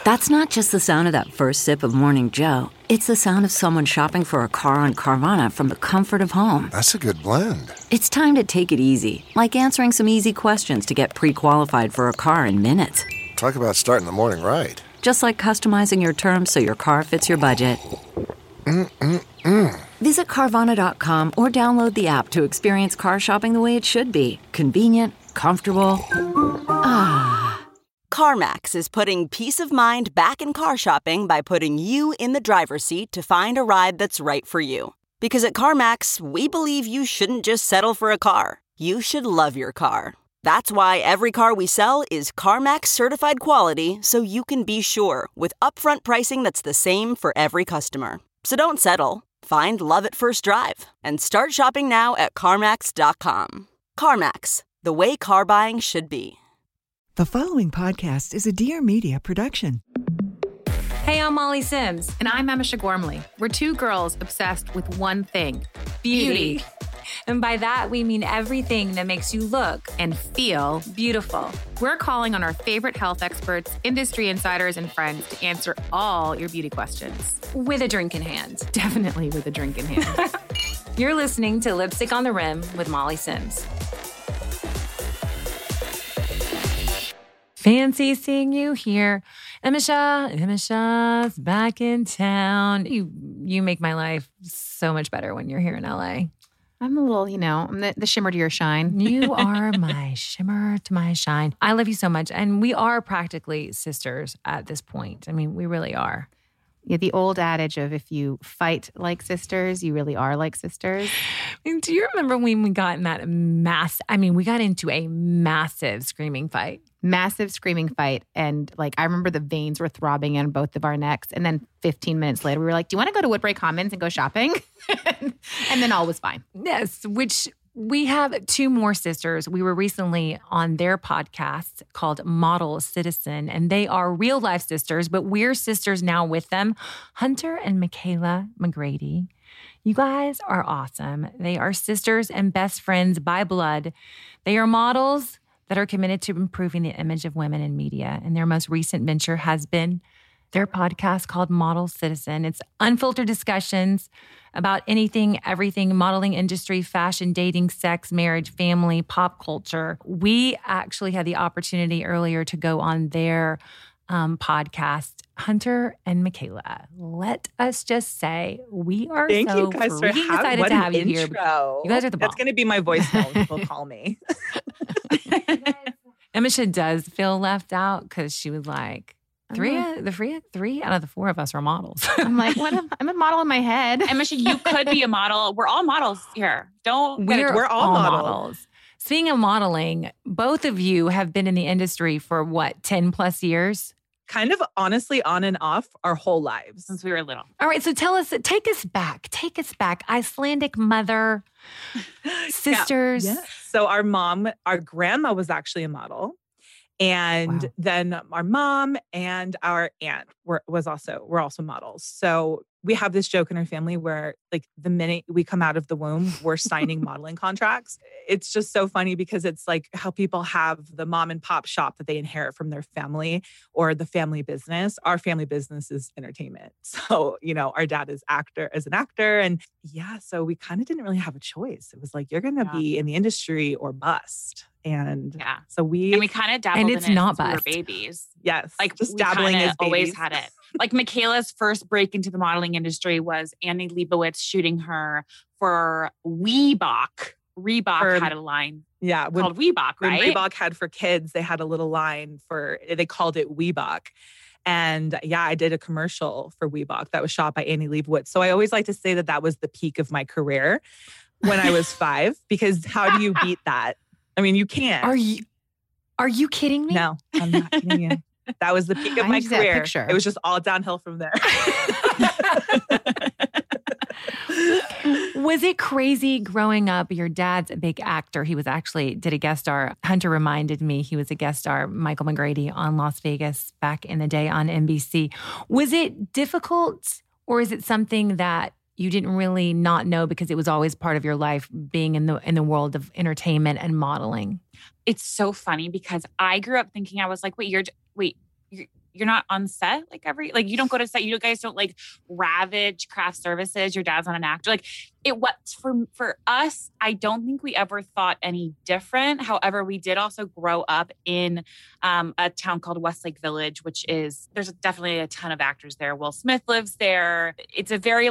That's not just the sound of that first sip of Morning Joe. It's the sound of someone shopping for a car on Carvana from the comfort of home. That's a good blend. It's time to take it easy, like answering some easy questions to get pre-qualified for a car in minutes. Talk about starting the morning right. Just like customizing your terms so your car fits your budget. Visit Carvana.com or download the app to experience car shopping the way it should be. Convenient, comfortable. CarMax is putting peace of mind back in car shopping by putting you in the driver's seat to find a ride that's right for you. Because at CarMax, we believe you shouldn't just settle for a car. You should love your car. That's why every car we sell is CarMax certified quality, so you can be sure with upfront pricing that's the same for every customer. So don't settle. Find love at first drive and start shopping now at CarMax.com. CarMax, the way car buying should be. The following podcast is a Dear Media production. Hey, I'm Molly Sims. And I'm Emisha Gormley. We're two girls obsessed with one thing, beauty. And by that, we mean everything that makes you look And feel beautiful. We're calling on our favorite health experts, industry insiders, and friends to answer all your beauty questions. With a drink in hand. Definitely with a drink in hand. You're listening to Lipstick on the Rim with Molly Sims. Fancy seeing you here. Emisha's back in town. You make my life so much better when you're here in LA. I'm a little, I'm the shimmer to your shine. You are my shimmer to my shine. I love you so much. And we are practically sisters at this point. I mean, we really are. Yeah, the old adage of if you fight like sisters, you really are like sisters. And do you remember when we got in that we got into a massive screaming fight. Massive screaming fight. And I remember the veins were throbbing in both of our necks. And then 15 minutes later, we were like, do you want to go to Woodbury Commons and go shopping? And then all was fine. Yes, which we have two more sisters. We were recently on their podcast called Model Citizen, and they are real life sisters, but we're sisters now with them. Hunter and Michaela McGrady. You guys are awesome. They are sisters and best friends by blood. They are models that are committed to improving the image of women in media. And their most recent venture has been their podcast called Model Citizen. It's unfiltered discussions about anything, everything, modeling industry, fashion, dating, sex, marriage, family, pop culture. We actually had the opportunity earlier to go on their podcast, Hunter and Michaela. Let us just say we are Thank so you guys for excited to have you here. You guys are the bomb. That's going to be my voicemail. People call me. Emisha does feel left out because she was like, three out of the four of us are models. I'm like, I'm a model in my head. Emisha, you could be a model. We're all models here. We're all models. Speaking of modeling, both of you have been in the industry for 10 plus years? Kind of honestly on and off our whole lives. Since we were little. All right, so take us back. Icelandic mother, sisters. Yeah. So our grandma was actually a model. And then our mom and our aunt were also models. So we have this joke in our family where the minute we come out of the womb, we're signing modeling contracts. It's just so funny because it's like how people have the mom and pop shop that they inherit from their family or the family business. Our family business is entertainment. So, our dad is an actor. And so we kind of didn't really have a choice. It was like, you're going to be in the industry or bust. And so we kind of dabbled and it's in it not since bust. We were babies. Yes. Just dabbling as babies. Always had it. Michaela's first break into the modeling industry was Annie Leibovitz shooting her for Reebok. Reebok had a line called Reebok, right? When Reebok had for kids, they had a little line they called it Weebok. And I did a commercial for Weebok that was shot by Annie Leibovitz. So I always like to say that was the peak of my career when I was 5, because how do you beat that? I mean, you can't. Are you kidding me? No, I'm not kidding you. That was the peak of my career. It was just all downhill from there. Was it crazy growing up? Your dad's a big actor. He was did a guest star. Hunter reminded me he was a guest star, Michael McGrady, on Las Vegas back in the day on NBC. Was it difficult, or is it something that you didn't really not know because it was always part of your life being in the world of entertainment and modeling? It's so funny because I grew up thinking I was like, you're not on set like you don't go to set. You guys don't like ravage craft services. Your dad's not an actor. Like it was for us, I don't think we ever thought any different. However, we did also grow up in a town called Westlake Village, which there's definitely a ton of actors there. Will Smith lives there. It's a very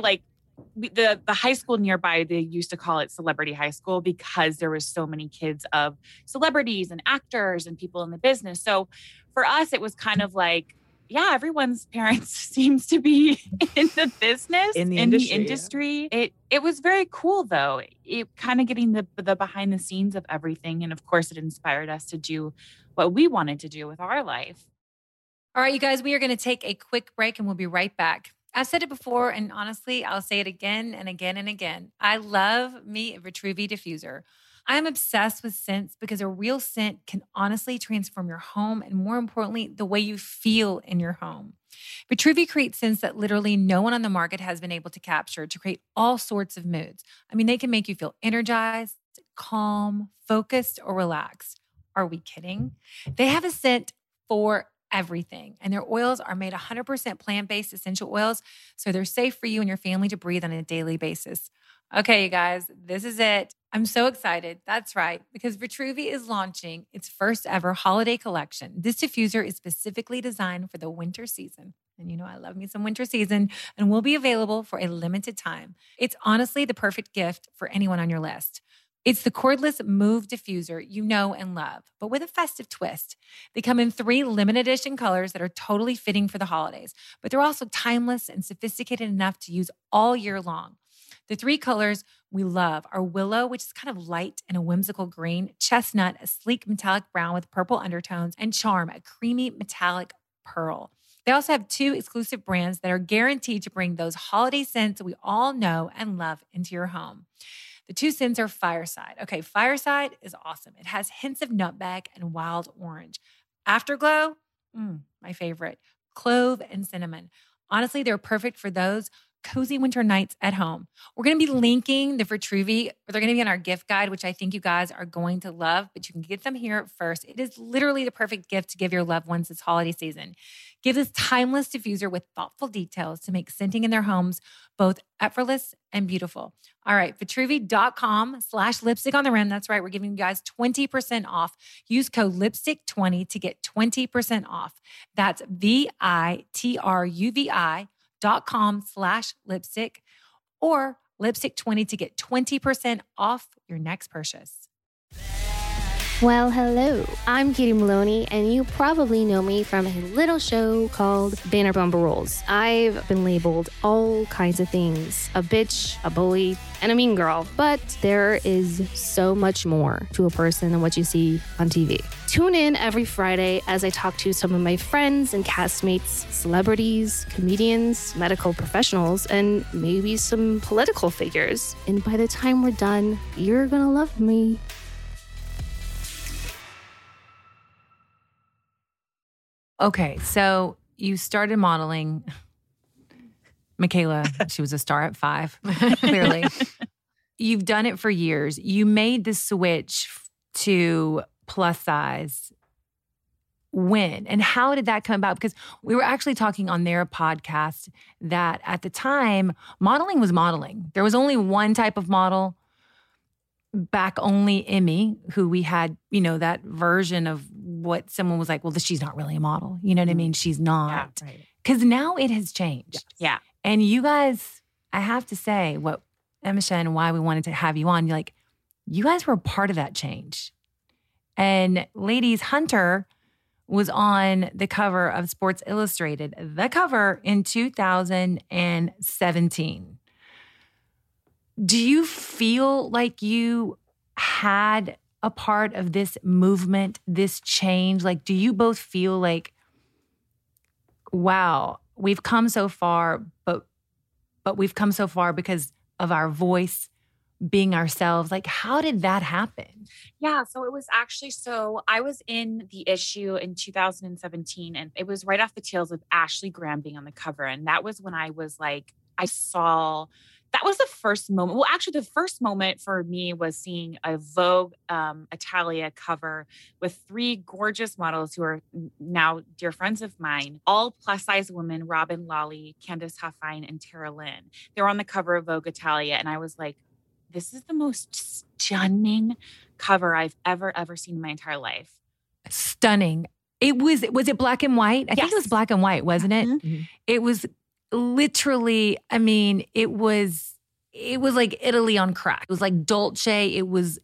the high school nearby, they used to call it Celebrity High School because there was so many kids of celebrities and actors and people in the business. So for us, it was kind of like, yeah, everyone's parents seems to be in the business, in the industry. Yeah. It was very cool though. It kind of getting the behind the scenes of everything. And of course it inspired us to do what we wanted to do with our life. All right, you guys, we are going to take a quick break and we'll be right back. I've said it before, and honestly, I'll say it again and again and again. I love me a Vitruvi diffuser. I am obsessed with scents because a real scent can honestly transform your home and, more importantly, the way you feel in your home. Vitruvi creates scents that literally no one on the market has been able to capture to create all sorts of moods. I mean, they can make you feel energized, calm, focused, or relaxed. Are we kidding? They have a scent for everything. And their oils are made 100% plant-based essential oils, so they're safe for you and your family to breathe on a daily basis. Okay, you guys, this is it. I'm so excited. That's right, because Vitruvi is launching its first ever holiday collection. This diffuser is specifically designed for the winter season. And you know, I love me some winter season, and will be available for a limited time. It's honestly the perfect gift for anyone on your list. It's the cordless Move diffuser you know and love, but with a festive twist. They come in 3 limited edition colors that are totally fitting for the holidays, but they're also timeless and sophisticated enough to use all year long. The 3 colors we love are Willow, which is kind of light and a whimsical green, Chestnut, a sleek metallic brown with purple undertones, and Charm, a creamy metallic pearl. They also have 2 exclusive brands that are guaranteed to bring those holiday scents we all know and love into your home. The 2 scents are Fireside. Okay, Fireside is awesome. It has hints of nutmeg and wild orange. Afterglow, my favorite, clove and cinnamon. Honestly, they're perfect for those cozy winter nights at home. We're going to be linking the Vitruvi. They're going to be on our gift guide, which I think you guys are going to love, but you can get them here first. It is literally the perfect gift to give your loved ones this holiday season. Give this timeless diffuser with thoughtful details to make scenting in their homes both effortless and beautiful. All right, Vitruvi.com/lipstick on the rim. That's right. We're giving you guys 20% off. Use code lipstick20 to get 20% off. That's VITRUVI.com/lipstick or lipstick20 to get 20% off your next purchase. Well, hello. I'm Katie Maloney, and you probably know me from a little show called Vanderpump Rules. I've been labeled all kinds of things: a bitch, a bully, and a mean girl. But there is so much more to a person than what you see on TV. Tune in every Friday as I talk to some of my friends and castmates, celebrities, comedians, medical professionals, and maybe some political figures. And by the time we're done, you're gonna love me. Okay, so you started modeling. Michaela, she was a star at 5, clearly. You've done it for years. You made the switch to plus size. When? And how did that come about? Because we were actually talking on their podcast that at the time, modeling was modeling. There was only one type of model. Back only Emmy, who we had, you know, that version of what someone was like, well, she's not really a model. You know what I mean? She's not. Because now it has changed. Yeah. And you guys, I have to say, what Emma and why we wanted to have you on, you guys were a part of that change. And ladies, Hunter was on the cover of Sports Illustrated, the cover in 2017. Do you feel like you had a part of this movement, this change? Like, do you both feel like, wow, we've come so far, but we've come so far because of our voice, being ourselves? Like, how did that happen? Yeah, so it was actually, I was in the issue in 2017, and it was right off the tails of Ashley Graham being on the cover. And that was when I was like, I saw that was the first moment. Well, actually, the first moment for me was seeing a Vogue Italia cover with 3 gorgeous models who are now dear friends of mine, all plus size women, Robin Lawley, Candice Huffine, and Tara Lynn. They were on the cover of Vogue Italia. And I was like, this is the most stunning cover I've ever seen in my entire life. Stunning. Was it black and white? I think it was black and white, wasn't it? Mm-hmm. It was literally, I mean, it was like Italy on crack. It was like Dolce. It was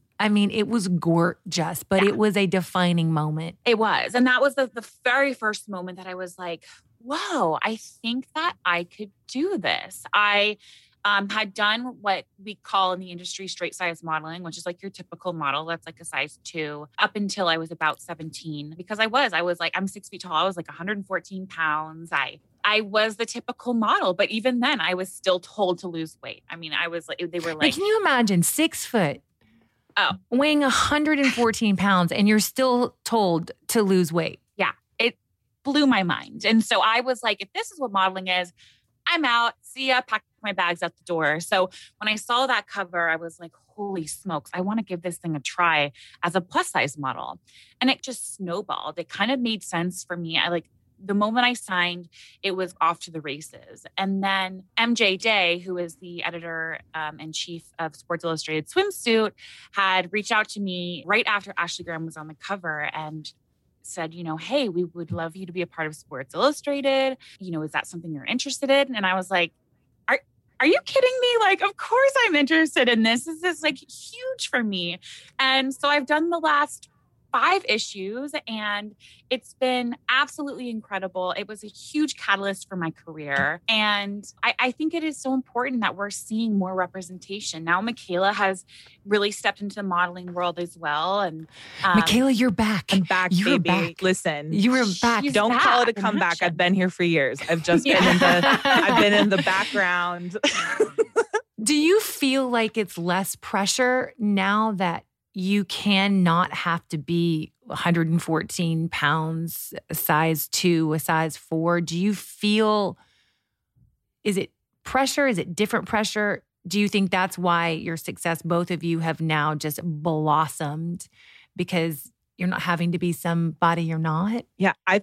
gorgeous, but it was a defining moment. It was. And that was the very first moment that I was like, whoa, I think that I could do this. I had done what we call in the industry straight size modeling, which is like your typical model. That's like a size 2 up until I was about 17, because I was like, I'm 6 feet tall. I was like 114 pounds. I was the typical model, but even then I was still told to lose weight. I mean, I was like, they were like, can you imagine 6 foot, weighing 114 pounds and you're still told to lose weight? Yeah. It blew my mind. And so I was like, if this is what modeling is, I'm out. See ya. Pack my bags out the door. So when I saw that cover, I was like, holy smokes, I want to give this thing a try as a plus size model. And it just snowballed. It kind of made sense for me. The moment I signed, it was off to the races. And then MJ Day, who is the editor and chief of Sports Illustrated Swimsuit, had reached out to me right after Ashley Graham was on the cover and said, hey, we would love you to be a part of Sports Illustrated. Is that something you're interested in? And I was like, are you kidding me? Like, of course I'm interested in this. This is like huge for me. And so I've done the last 5 issues and it's been absolutely incredible. It was a huge catalyst for my career. And I think it is so important that we're seeing more representation. Now, Michaela has really stepped into the modeling world as well. And Michaela, you're back. I'm back, You're baby. back. Listen, You were back. don't call it a comeback. I've been here for years. I've just been I've been in the background. Do you feel like it's less pressure now that you cannot have to be 114 pounds, a size 2, a size 4? Do you feel, is it pressure? Is it different pressure? Do you think that's why your success, both of you have now just blossomed because you're not having to be somebody you're not? Yeah, I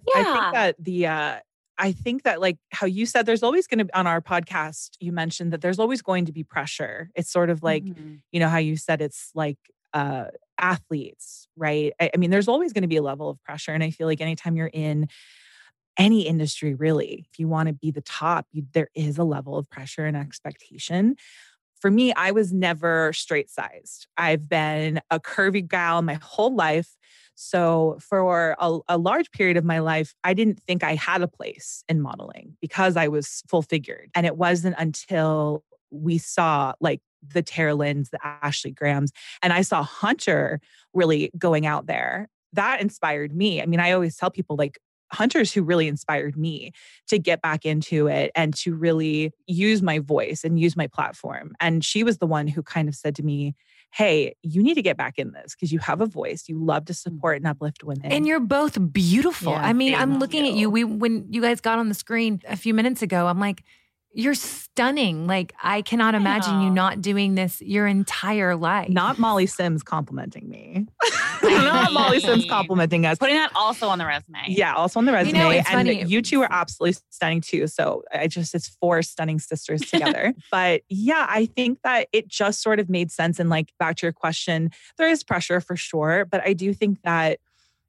think that like how you said, there's always going to, on our podcast, you mentioned that there's always going to be pressure. It's sort of like, how you said it's like, athletes, right? I mean, there's always going to be a level of pressure. And I feel like anytime you're in any industry, really, if you want to be the top, there is a level of pressure and expectation. For me, I was never straight sized. I've been a curvy gal my whole life. So for a large period of my life, I didn't think I had a place in modeling because I was full figured. And it wasn't until we saw like the Tara Lynn's, the Ashley Grahams, and I saw Hunter really going out there. That inspired me. I mean, I always tell people like Hunter's who really inspired me to get back into it and to really use my voice and use my platform. And she was the one who kind of said to me, hey, you need to get back in this because you have a voice. You love to support and uplift women. And you're both beautiful. Yeah, I mean, I'm looking at you. When you guys got on the screen a few minutes ago, I'm like, you're stunning. Like, I cannot imagine you not doing this your entire life. Not Molly Sims complimenting me. Not Molly Sims complimenting us. Putting that also on the resume. Yeah, also on the resume. It's and funny. You two are absolutely stunning too. So it's 4 stunning sisters together. But yeah, I think that it just sort of made sense. And like back to your question, there is pressure for sure. But I do think that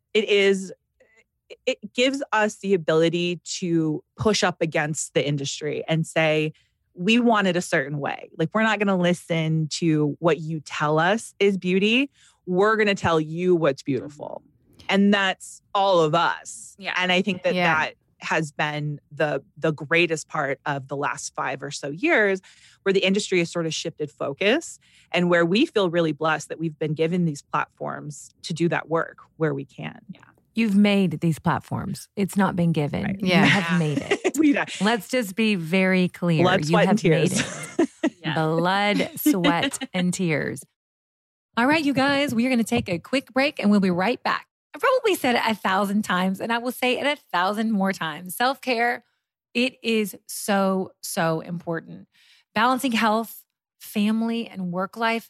it gives us the ability to push up against the industry and say, we want it a certain way. Like, we're not going to listen to what you tell us is beauty. We're going to tell you what's beautiful. And that's all of us. Yeah. And I think that has been the greatest part of the last 5 or so years, where the industry has sort of shifted focus and where we feel really blessed that we've been given these platforms to do that work where we can. Yeah. You've made these platforms. It's not been given. Right. You have made it. Let's just be very clear. Blood, sweat, and tears. Made it. Blood, sweat, and tears. All right, you guys, we are going to take a quick break and we'll be right back. I've probably said it 1,000 times and I will say it 1,000 more times. Self-care, it is so, so important. Balancing health family and work life,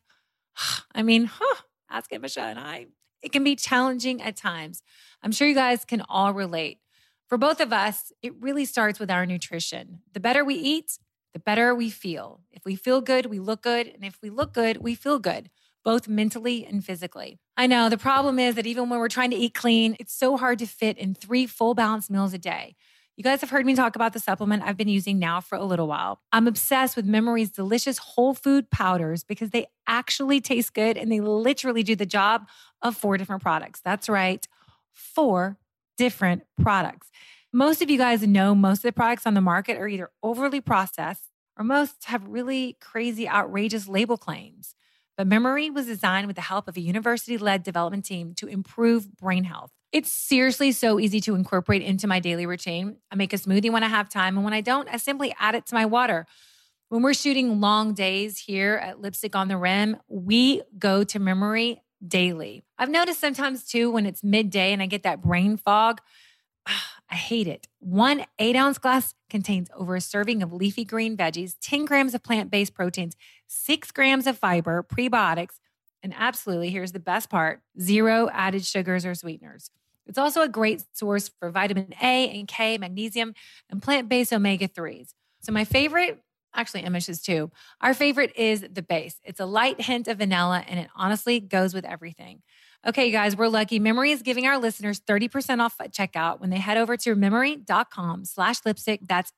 ask Michelle and I, it can be challenging at times. I'm sure you guys can all relate. For both of us, it really starts with our nutrition. The better we eat, the better we feel. If we feel good, we look good. And if we look good, we feel good, both mentally and physically. I know the problem is that even when we're trying to eat clean, it's so hard to fit in 3 full balanced meals a day. You guys have heard me talk about the supplement I've been using now for a little while. I'm obsessed with Memory's delicious whole food powders because they actually taste good and they literally do the job of 4 different products. That's right, 4 different products. Most of you guys know most of the products on the market are either overly processed or most have really crazy, outrageous label claims. But Memory was designed with the help of a university-led development team to improve brain health. It's seriously so easy to incorporate into my daily routine. I make a smoothie when I have time, and when I don't, I simply add it to my water. When we're shooting long days here at Lipstick on the Rim, we go to Memory daily. I've noticed sometimes too when it's midday and I get that brain fog, I hate it. 1 8-ounce glass contains over a serving of leafy green veggies, 10 grams of plant-based proteins, 6 grams of fiber, prebiotics, and absolutely, here's the best part, 0 added sugars or sweeteners. It's also a great source for vitamin A and K, magnesium, and plant-based omega-3s. So my favorite, actually Emish's too, our favorite is the base. It's a light hint of vanilla, and it honestly goes with everything. Okay, guys, we're lucky. Memory is giving our listeners 30% off at checkout when they head over to memory.com/lipstick. That's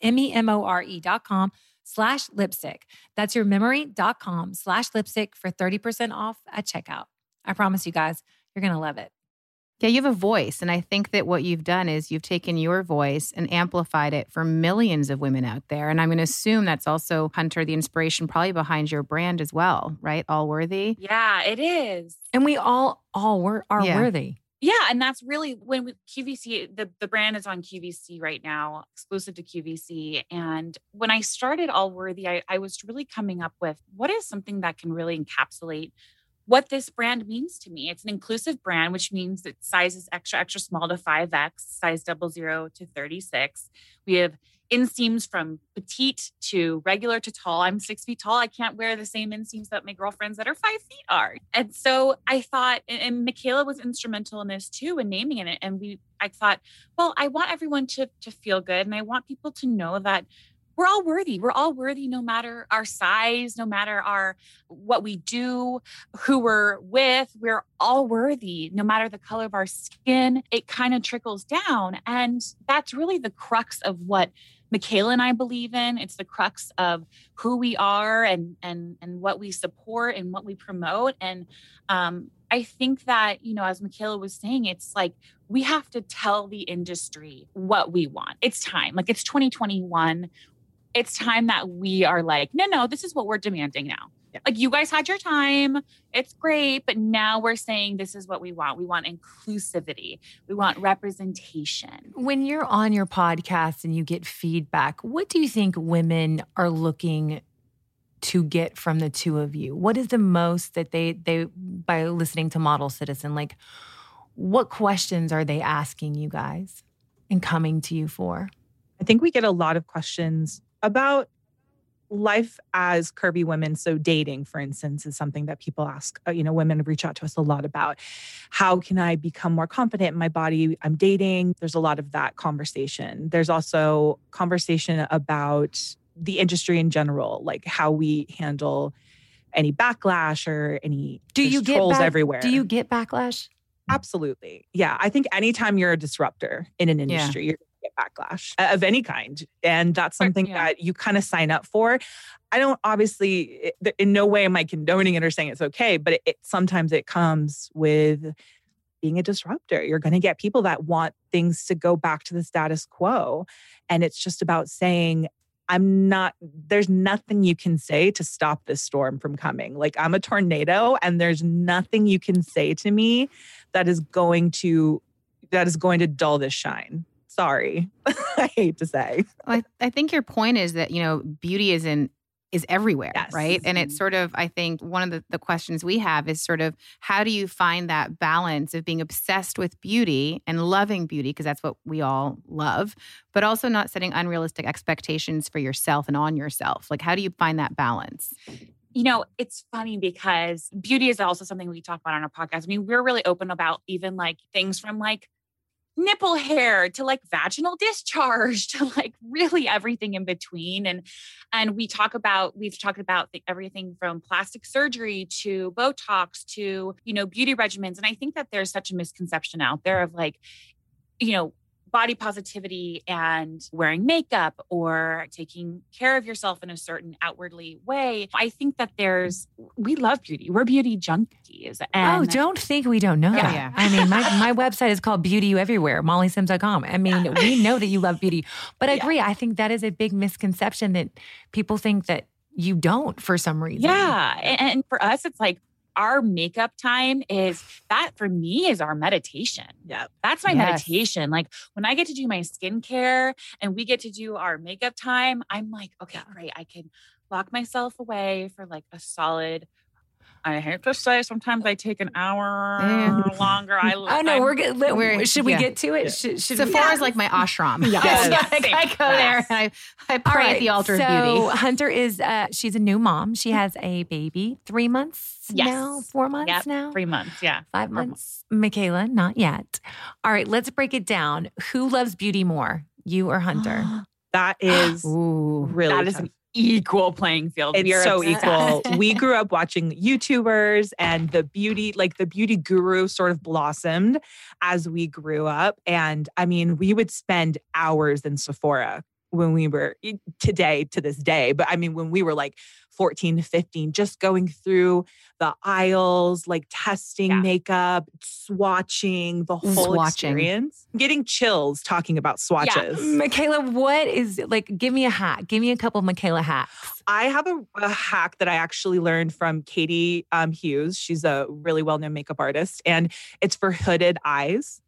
MEMORE.com/lipstick. That's your memory.com/lipstick for 30% off at checkout. I promise you guys, you're going to love it. Yeah, you have a voice. And I think that what you've done is you've taken your voice and amplified it for millions of women out there. And I'm going to assume that's also, Hunter, the inspiration probably behind your brand as well, right? Allworthy. Yeah, it is. And we all are worthy. Yeah, and that's really when QVC, the brand is on QVC right now, exclusive to QVC. And when I started Allworthy, I was really coming up with what is something that can really encapsulate what this brand means to me. It's an inclusive brand, which means that size is extra, extra small to 5X, size 00 to 36. We have inseams from petite to regular to tall. I'm 6 feet tall. I can't wear the same inseams that my girlfriends that are 5 feet are. And so I thought, and Michaela was instrumental in this too, in naming it. And I thought, well, I want everyone to feel good. And I want people to know that we're all worthy. We're all worthy, no matter our size, no matter what we do, who we're with. We're all worthy, no matter the color of our skin. It kind of trickles down. And that's really the crux of what Michaela and I believe in. It's the crux of who we are and what we support and what we promote. And I think that, as Michaela was saying, it's like we have to tell the industry what we want. It's time. Like, it's 2021. It's time that we are like, no, this is what we're demanding now. Yeah. Like, you guys had your time. It's great. But now we're saying this is what we want. We want inclusivity. We want representation. When you're on your podcast and you get feedback, what do you think women are looking to get from the two of you? What is the most that they by listening to Model Citizen, like, what questions are they asking you guys and coming to you for? I think we get a lot of questions about life as curvy women. So dating, for instance, is something that people ask. Women reach out to us a lot about. How can I become more confident in my body? I'm dating. There's a lot of that conversation. There's also conversation about the industry in general, like how we handle any backlash or any trolls everywhere. Do you get backlash? Absolutely. Yeah. I think anytime you're a disruptor in an industry, you're get backlash of any kind. And that's something that you kind of sign up for. I don't obviously, in no way am I condoning it or saying it's okay, but sometimes it comes with being a disruptor. You're going to get people that want things to go back to the status quo. And it's just about saying, there's nothing you can say to stop this storm from coming. Like, I'm a tornado and there's nothing you can say to me that is going to dull this shine. Sorry. I hate to say. Well, I think your point is that, beauty is everywhere, yes. Right? And it's sort of, I think one of the questions we have is sort of, how do you find that balance of being obsessed with beauty and loving beauty, because that's what we all love, but also not setting unrealistic expectations for yourself and on yourself? Like, how do you find that balance? You know, it's funny because beauty is also something we talk about on our podcast. I mean, we're really open about even like things from like nipple hair to like vaginal discharge to like really everything in between. And we've talked about everything from plastic surgery to Botox to, you know, beauty regimens. And I think that there's such a misconception out there of like, you know, body positivity and wearing makeup or taking care of yourself in a certain outwardly way. I think that we love beauty. We're beauty junkies. And don't think we don't know that. Yeah. I mean, my website is called Beauty You Everywhere, mollysims.com. I mean, we know that you love beauty, but I agree. I think that is a big misconception that people think that you don't for some reason. Yeah. And for us, it's like, our makeup time for me is our meditation. Yeah. That's my meditation. Like when I get to do my skincare and we get to do our makeup time, I'm like, okay, great. I can lock myself away for like a solid, I hate to say, sometimes I take an hour longer. I know we're good. Should we get to it? Yeah. Should Sephora's like my ashram. I go there and I pray at the altar of beauty. So Hunter is, she's a new mom. She has a baby, 3 months now, 4 months now. 3 months, 5 months. Michaela, not yet. All right, let's break it down. Who loves beauty more, you or Hunter? That is really that is tough. an equal playing field. It's so equal. We grew up watching YouTubers and the beauty guru sort of blossomed as we grew up. And I mean, we would spend hours in Sephora when we were to this day. But I mean, when we were like 14 to 15, just going through the aisles, like testing makeup, swatching, the whole experience. I'm getting chills talking about swatches. Yeah. Michaela, what is like, give me a hack. Give me a couple of Michaela hacks. I have a hack that I actually learned from Katie Hughes. She's a really well-known makeup artist, and it's for hooded eyelids,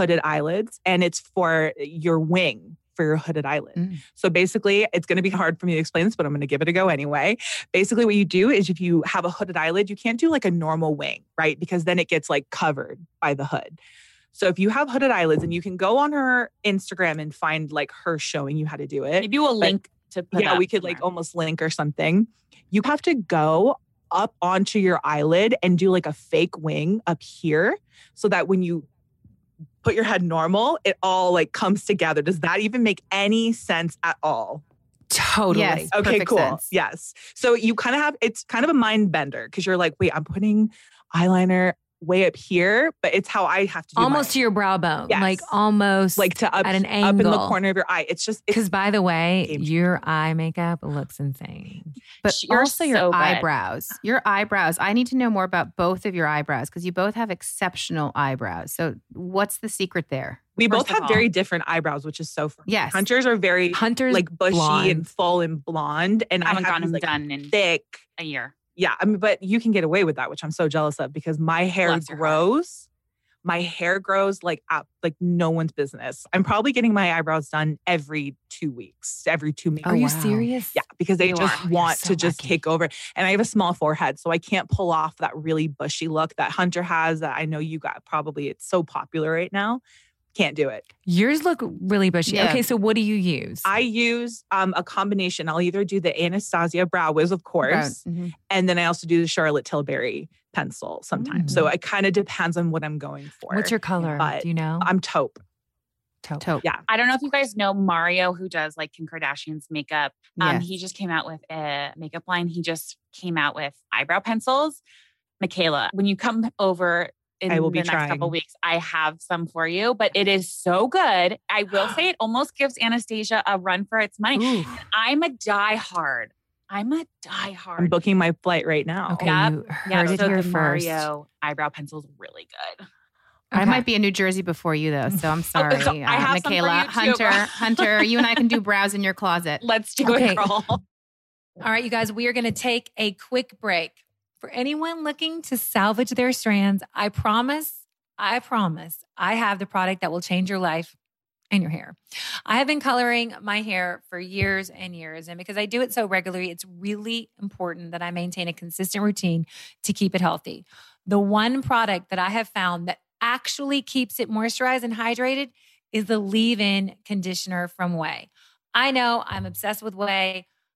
and it's for your wing. For your hooded eyelid. So basically, it's going to be hard for me to explain this, but I'm going to give it a go anyway. Basically, what you do is if you have a hooded eyelid, you can't do like a normal wing, right? Because then it gets like covered by the hood. So if you have hooded eyelids, and you can go on her Instagram and find like her showing you how to do it. Maybe we'll link to put we could like almost link or something. You have to go up onto your eyelid and do like a fake wing up here so that when you put your head normal, it all like comes together. Does that even make any sense at all? Totally. Yes, okay, cool. Sense. Yes. So you kind of it's kind of a mind bender because you're like, wait, I'm putting eyeliner way up here, but it's how I have to do almost to your brow bone. Yes. Like almost like to up, at an angle. Up in the corner of your eye. It's just because by the way, your eye makeup looks insane. But You're also so your good. eyebrows. Your eyebrows. I need to know more about both of your eyebrows because you both have exceptional eyebrows. So what's the secret there? We both First of have all- very different eyebrows, which is so fun. Yes. Hunter's are very like bushy blonde. and full and blonde, and I haven't have gotten these, them like, done in thick. a year. Yeah, I mean, but you can get away with that, which I'm so jealous of because my hair Bless your heart. grows. My hair grows like no one's business. I'm probably getting my eyebrows done every 2 weeks, every 2 weeks. Are you serious? Yeah, because they You just are. want You're so to just lucky. take over. And I have a small forehead, so I can't pull off that really bushy look that Hunter has that I know you got probably. It's so popular right now. Can't do it. Yours look really bushy. Yeah. Okay, so what do you use? I use a combination. I'll either do the Anastasia Brow Wiz, of course, Mhm. and then I also do the Charlotte Tilbury pencil sometimes. So it kind of depends on what I'm going for. What's your color? But Do you know? I'm taupe. Taupe. Yeah. I don't know if you guys know Mario, who does like Kim Kardashian's makeup. Yes. He just came out with a makeup line. He just came out with eyebrow pencils. Michaela, when you come over in I will be the next trying. couple weeks, I have some for you, but it is so good. I will say it almost gives Anastasia a run for its money. Ooh. I'm a diehard. I'm I'm booking my flight right now. Okay, Yep. you heard Yeah, it so here the first. Mario eyebrow pencil's really good. I Okay. might be in New Jersey before you though, so I'm sorry. so I have some for Michaela, you too. Hunter, you and I can do brows in your closet. Let's do Okay. it, girl. All right, you guys, we are going to take a quick break. For anyone looking to salvage their strands, I promise, I have the product that will change your life and your hair. I have been coloring my hair for years and years. And because I do it so regularly, it's really important that I maintain a consistent routine to keep it healthy. The one product that I have found that actually keeps it moisturized and hydrated is the leave-in conditioner from Ouai. I know I'm obsessed with Ouai.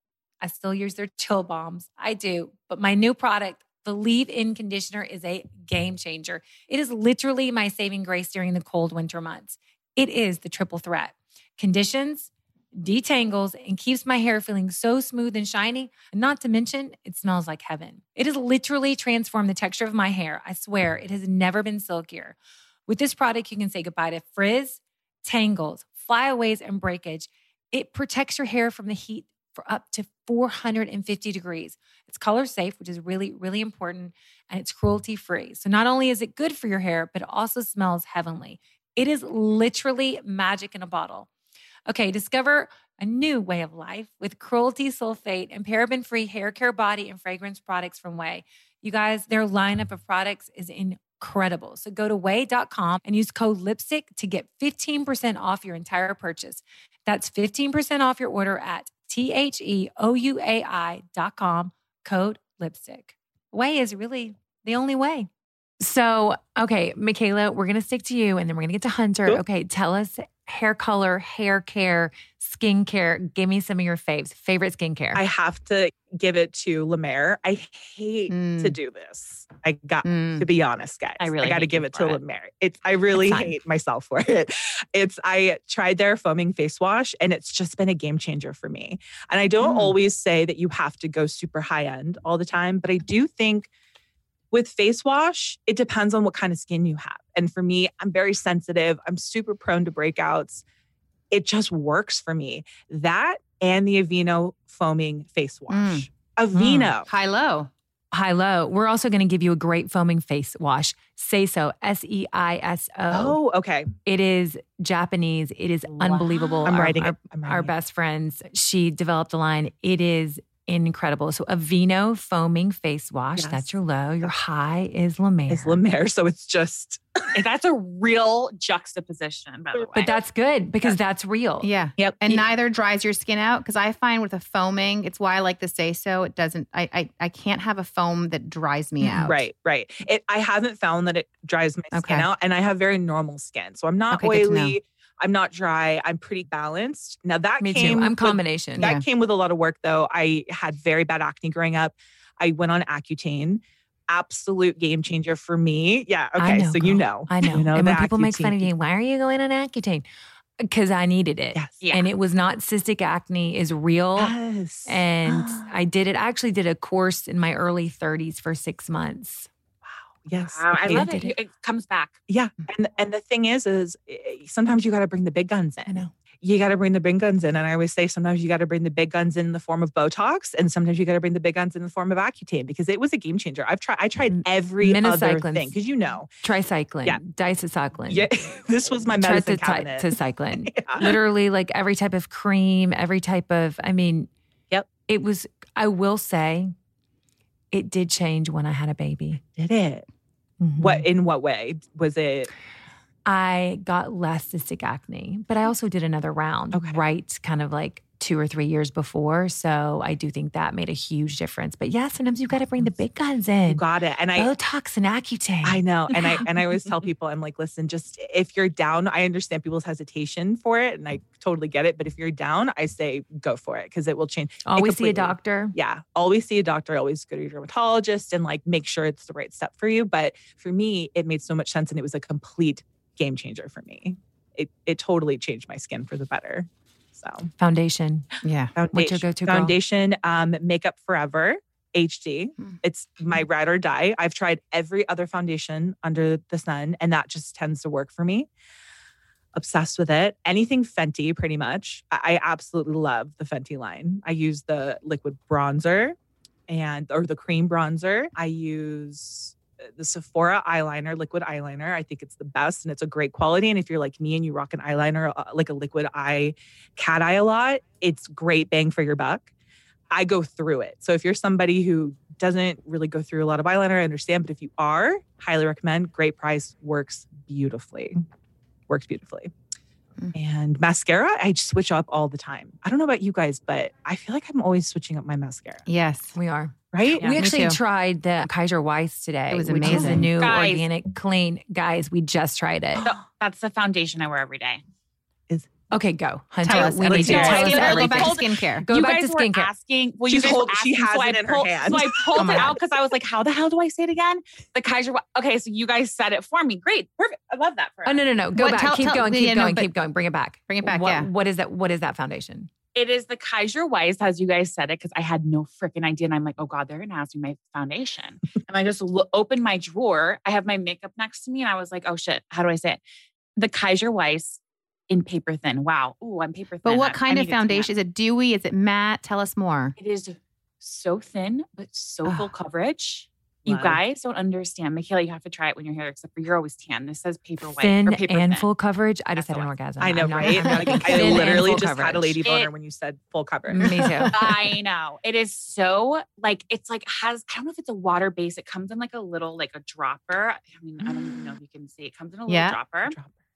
I still use their chill balms. I do. But my new product, the leave-in conditioner, is a game changer. It is literally my saving grace during the cold winter months. It is the triple threat. Conditions, detangles, and keeps my hair feeling so smooth and shiny. And not to mention, it smells like heaven. It has literally transformed the texture of my hair. I swear, it has never been silkier. With this product, you can say goodbye to frizz, tangles, flyaways, and breakage. It protects your hair from the heat for up to 450 degrees. It's color safe, which is really, really important, and it's cruelty-free. So not only is it good for your hair, but it also smells heavenly. It is literally magic in a bottle. Okay, discover a new way of life with cruelty, sulfate, and paraben-free hair care, body, and fragrance products from OUAI. You guys, their lineup of products is incredible. So go to OUAI.com and use code LIPSTICK to get 15% off your entire purchase. That's 15% off your order at THEOUAI.com, code LIPSTICK. OUAI is really the only way. So, okay, Michaela, we're going to stick to you and then we're going to get to Hunter. Cool. Okay, tell us hair color, hair care, skincare. Give me some of your faves. Favorite skincare. I have to give it to La Mer. I hate to do this. I got to be honest, guys. I really got to hate give you it to for La it. Mer. I really That's fine. hate myself for it. I tried their foaming face wash and it's just been a game changer for me. And I don't always say that you have to go super high end all the time, but I do think with face wash, it depends on what kind of skin you have. And for me, I'm very sensitive. I'm super prone to breakouts. It just works for me. That and the Aveeno foaming face wash. Aveeno. High-low. High-low. We're also going to give you a great foaming face wash. Seiso, Seiso. Oh, okay. It is Japanese. It is unbelievable. I'm Our- writing our, it. I'm writing Our it. best friends, she developed a line. It is incredible. So Aveeno foaming face wash. Yes. That's your low. Your high is La Mer. It's La Mer, so it's just That's a real juxtaposition, by the way. But that's good because that's real. Yeah. Yep. And neither dries your skin out. Because I find with a foaming, it's why I like the Seiso. It doesn't, I can't have a foam that dries me out. right. I haven't found that it dries my skin out, and I have very normal skin, so I'm not Okay, good to know. oily. I'm not dry. I'm pretty balanced. Now that Me came too. I'm with- combination. That came with a lot of work, though. I had very bad acne growing up. I went on Accutane. Absolute game changer for me. Yeah. Okay. I know, So you girl. know. I know. You know And when the people make fun of Accutane. you, why are you going on Accutane? Because I needed it. Yes. Yeah. And it was not cystic acne is real. Yes. And I did it. I actually did a course in my early 30s for 6 months. Yes. Wow, I Okay. love Did it. it. It comes back. Yeah. And the thing is sometimes you got to bring the big guns in. I know. You got to bring the big guns in. And I always say sometimes you got to bring the big guns in the form of Botox, and sometimes you got to bring the big guns in the form of Accutane, because it was a game changer. I tried every other Minocycline. thing, because Tricycline. Yeah. Dicycline. yeah, this was my medicine cabinet. Tricycline. Yeah. Literally like every type of cream, every type of, Yep. It was, I will say, it did change when I had a baby. Did it? Mhm. In what way was it? I got less cystic acne, but I also did another round, Okay. right? Kind of like 2 or 3 years before. So I do think that made a huge difference. But yeah, sometimes you got to bring the big guns You in. got it. And Botox and Accutane. I know. And I always tell people, I'm like, listen, just if you're down, I understand people's hesitation for it, and I totally get it. But if you're down, I say go for it, because it will change. It Always see a completely- doctor. Yeah. Always see a doctor, always go to your dermatologist, and like make sure it's the right step for you. But for me, it made so much sense, and it was a complete game changer for me. It totally changed my skin for the better. So Foundation. Yeah. What's your go-to, girl? foundation, Makeup Forever HD. Mm. It's my ride or die. I've tried every other foundation under the sun, and that just tends to work for me. Obsessed with it. Anything Fenty, pretty much. I absolutely love the Fenty line. I use the liquid bronzer or the cream bronzer. I use the Sephora eyeliner, liquid eyeliner. I think it's the best, and it's a great quality. And if you're like me and you rock an eyeliner, like a liquid eye, cat eye a lot, it's great bang for your buck. I go through it. So if you're somebody who doesn't really go through a lot of eyeliner, I understand. But if you are, highly recommend. Great price, works beautifully. And mascara, I just switch up all the time. I don't know about you guys, but I feel like I'm always switching up my mascara, Yes. We are. right? Yeah, we me actually too. tried the Kaiser Weiss today. It was which is a amazing. new Guys. organic clean. Guys, we just tried it. So that's the foundation I wear every day. Okay, go. Hunter, Tell us. we need you. Tell Tell us us everything. Go back to everything. skincare. Go you back to guys were skincare. asking. Well, She you guys were she asking, has so I it in her pulled, hand. So I pulled Oh my it out God. because I was like, how the hell do I say it again? The Kaiser. Okay, so you guys said it for me. Great. Perfect. I love that for us. Oh, no. Go What- back. tell- keep tell- going. yeah, Keep no, going. but- Keep going. Bring it back. Bring it back, What, yeah. What is that? What is that foundation? It is the Kaiser Weiss, as you guys said it, because I had no freaking idea. And I'm like, oh God, they're going to ask me my foundation. And I just opened my drawer. I have my makeup next to me. And I was like, oh shit, how do I say it? The Kaiser Weiss in paper thin. Wow. Ooh, I'm paper thin. But what I kind of need it to foundation? Is matte. it dewy? Is it matte? Tell us more. It is so thin, but so full coverage. You Love. guys don't understand. Michaela, you have to try it when you're here, except for you're always tan. This says paper white. Thin or paper and thin. full coverage. I just That's had an the one. orgasm. I know, I'm not- right? I'm not Like, kidding. I Thin and literally full just had a coverage. lady boner It- when you said full coverage. Me too. I know. It is so like, it's like has, I don't know if it's a water base. It comes in like a little, like a dropper. I mean, I don't even know if you can see. It comes in a little Yeah. dropper.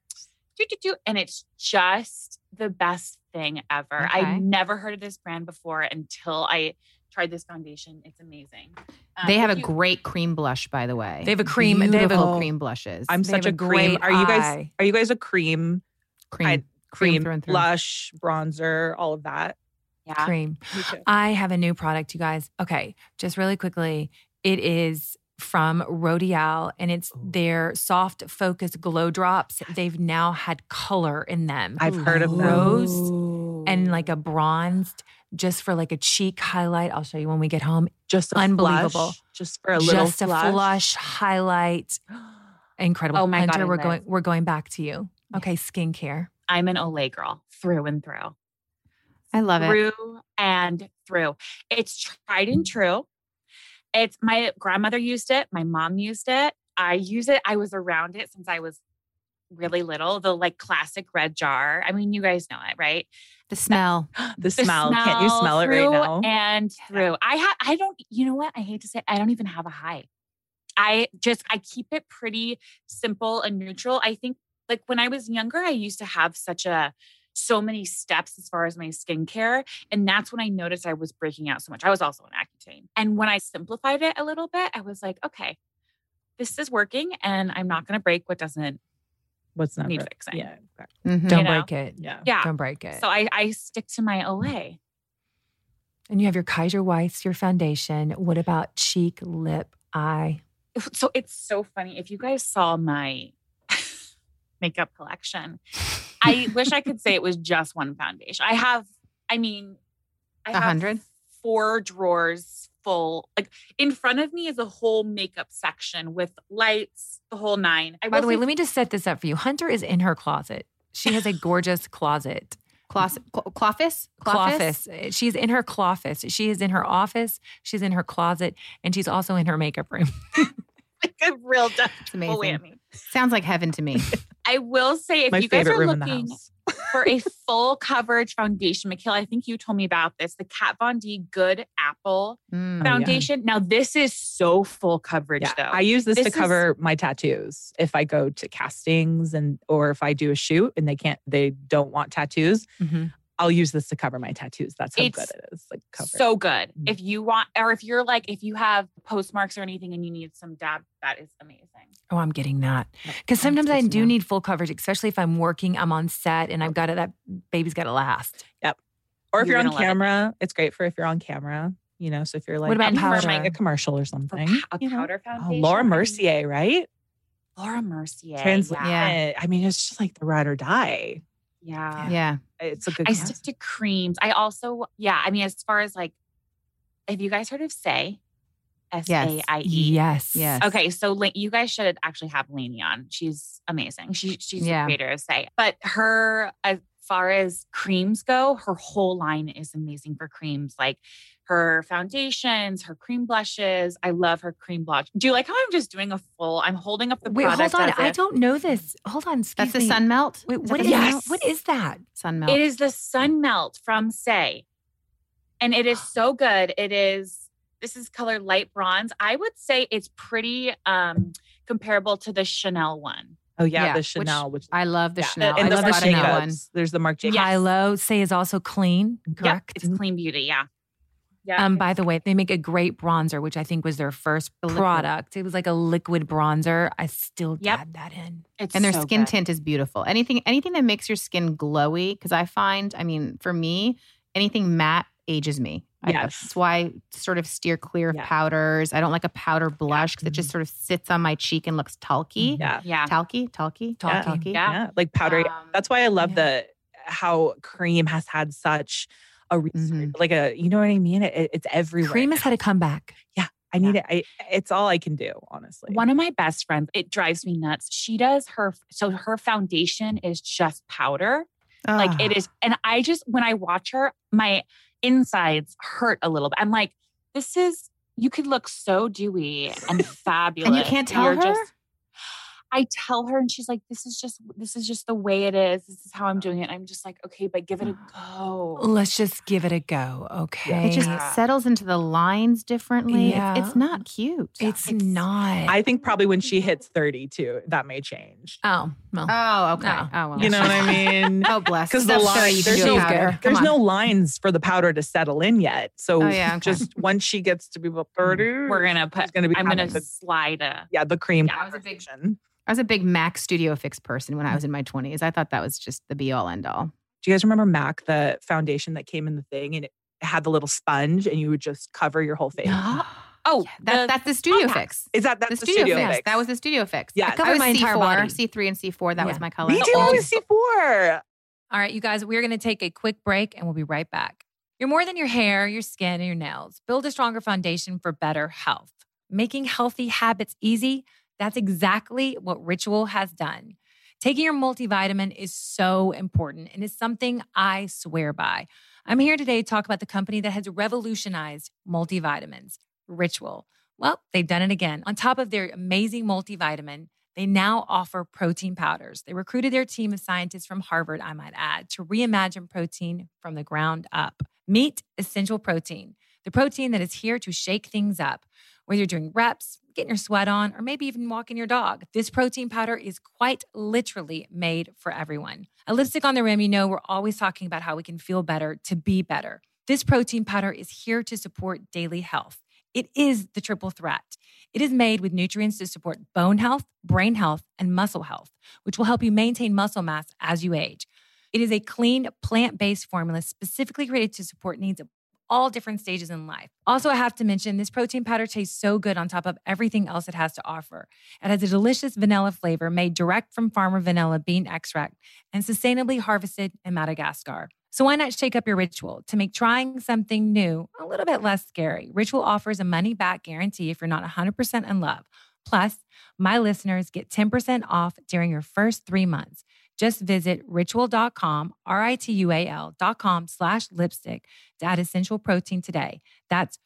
And it's just the best thing ever. Okay. I never heard of this brand before until I tried this foundation. It's amazing. They have if a you- great cream blush, by the way. They have a cream. They have Beautiful a cream blushes. I'm They such have a a cream. great Are you guys? eye. Are you guys a cream? cream. Cream, through and through. blush, bronzer, all of that. Yeah. cream. Me too. I have a new product, you guys. Okay, just really quickly. It is from Rodial, and it's their soft focus glow drops. They've now had color in them. I've heard of them. Rose and like a bronzed, just for like a cheek highlight. I'll show you when we get home. Just a Unbelievable. flush, just for a little Just a flush. flush highlight. Incredible. Oh my God, Hunter, I live. we're going back to you. Okay, skincare. I'm an Olay girl through and through. I love it. Through and through. It's tried and true. It's my grandmother used it. My mom used it. I use it. I was around it since I was really little. The like classic red jar. I mean, you guys know it, right? The smell. The smell. Can't you smell it right through now? And through. I don't, you know what? I hate to say it, I don't even have a high. I keep it pretty simple and neutral. I think like when I was younger, I used to have so many steps as far as my skincare. And that's when I noticed I was breaking out so much. I was also on Accutane. And when I simplified it a little bit, I was like, okay, this is working and I'm not going to break what doesn't What's not need right? fixing. Yeah. Okay. Mhm. Don't You know? break it. Yeah. Yeah. Don't break it. So I stick to my Olay. And you have your Kaiser Weiss, your foundation. What about cheek, lip, eye? So it's so funny. If you guys saw my makeup collection, I wish I could say it was just one foundation. I have 100? 4 drawers full. Like in front of me is a whole makeup section with lights, the whole 9. By the way, let me just set this up for you. Hunter is in her closet. She has a gorgeous closet. Cloffice? Cloffice. She's in her cloffice. She is in her office. She's in her closet. And she's also in her makeup room. like a real double It's amazing. whammy. Sounds like heaven to me. I will say if My you guys favorite are room in the looking house. for a full coverage foundation, Michaela, I think you told me about this, the Kat Von D Good Apple Mm. foundation. Now this is so full coverage Yeah, though. I use this to This is- cover my tattoos. If I go to castings or if I do a shoot and they don't want tattoos, Mhm. I'll use this to cover my tattoos. That's how It's good it is. Like cover. So good. Mm. If you want, or if you're like, if you have postmarks or anything and you need some dab, that is amazing. Oh, I'm getting that. Yep. Because sometimes I good to do know. need full coverage, especially if I'm working, I'm on set, and I've got that baby's got to last. Or if You're you're on gonna love it. camera, it's great for if you're on camera. You know, so if you're like, What about filming powder? a commercial or For something, a you know. powder Oh, foundation. Laura I mean, Mercier, right? Laura Mercier. Translucent. Yeah. I mean, it's just like the ride or die. Yeah. Yeah. It's a good. I class. stick to creams. I also, I mean, as far as like, have you guys heard of Saie? Saie. Yes. Yes. Okay, so you guys should actually have Lainey on. She's amazing. She's Yeah. the creator of Saie. But her, as far as creams go, her whole line is amazing for creams. Like her foundations, her cream blushes. I love her cream blush. Do you like how I'm just doing I'm holding up the Wait, product. hold on. as I if- don't know this. Hold on. That's the excuse me. sun melt? Wait, Is what that is the sun that? melt? What is that? Sun melt. It is the Sun Melt from Saie. And it is so good. This is color light bronze. I would say it's pretty comparable to the Chanel one. Oh yeah, Yeah, the which Chanel, which I love the yeah, Chanel. and I the love Marc the Chanel Jacobs. one. There's the Marc Jacobs. Yes. Hilo say is also clean, correct? Yep, it's clean beauty. Yeah. Yeah. By the way, they make a great bronzer, which I think was their first product. It was like a liquid bronzer. I still dab that in. And their skin tint is beautiful. Anything that makes your skin glowy, because I find, for me, anything matte ages me. That's why I sort of steer clear of powders. I don't like a powder blush because it just sort of sits on my cheek and looks talky. Talky. Yeah. Like powdery. That's why I love how cream has had such a like a, you know what I mean? It's everywhere. Cream has had a comeback. Yeah. I need it. It's all I can do, honestly. One of my best friends, it drives me nuts. She does her foundation is just powder. Like it is. And when I watch her, my insides hurt a little bit. I'm like, you could look so dewy and fabulous. And you can't tell her? I tell her and she's like, this is just the way it is. This is how I'm doing it. And I'm just like, okay, but give it a go. Let's just give it a go. Okay. It just settles into the lines differently. Yeah. It's not cute. It's not. I think probably when she hits 30 too, that may change. Oh, well. Oh, okay. No. Oh, well. You know what I mean? Oh, bless. Because the lines, there's no lines for the powder to settle in yet. So just once she gets to be about 30, I'm going to slide the cream. I was a big MAC Studio Fix person when I was in my 20s. I thought that was just the be all end all. Do you guys remember MAC, the foundation that came in the thing and it had the little sponge and you would just cover your whole face? That's the Studio Fix. Is that's the Studio Fix? That was the Studio Fix. Yeah, I covered my entire body. C3 and C4. That was my color. Me too. I was C4. All right, you guys, we're going to take a quick break and we'll be right back. You're more than your hair, your skin, and your nails. Build a stronger foundation for better health. Making healthy habits easy. That's exactly what Ritual has done. Taking your multivitamin is so important and is something I swear by. I'm here today to talk about the company that has revolutionized multivitamins, Ritual. Well, they've done it again. On top of their amazing multivitamin, they now offer protein powders. They recruited their team of scientists from Harvard, I might add, to reimagine protein from the ground up. Meet Essential Protein, the protein that is here to shake things up. Whether you're doing reps, getting your sweat on, or maybe even walking your dog, this protein powder is quite literally made for everyone. A lipstick on the rim, we're always talking about how we can feel better to be better. This protein powder is here to support daily health. It is the triple threat. It is made with nutrients to support bone health, brain health, and muscle health, which will help you maintain muscle mass as you age. It is a clean, plant-based formula specifically created to support needs of all different stages in life. Also, I have to mention, this protein powder tastes so good on top of everything else it has to offer. It has a delicious vanilla flavor made direct from farmer vanilla bean extract and sustainably harvested in Madagascar. So why not shake up your Ritual to make trying something new a little bit less scary? Ritual offers a money-back guarantee if you're not 100% in love. Plus, my listeners get 10% off during your first 3 months. Just visit ritual.com, ritual.com/lipstick to add essential protein today. That's